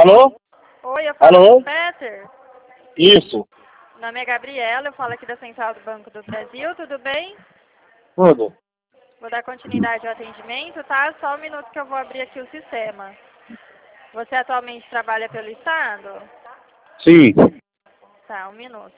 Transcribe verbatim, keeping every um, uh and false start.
Alô? Oi, eu falo Alô? com o Peter. Isso. Meu nome é Gabriela, eu falo aqui da Central do Banco do Brasil, tudo bem? Tudo. Vou dar continuidade ao atendimento, tá? Só um minuto que eu vou abrir aqui o sistema. Você atualmente trabalha pelo Estado? Sim. Tá, um minuto.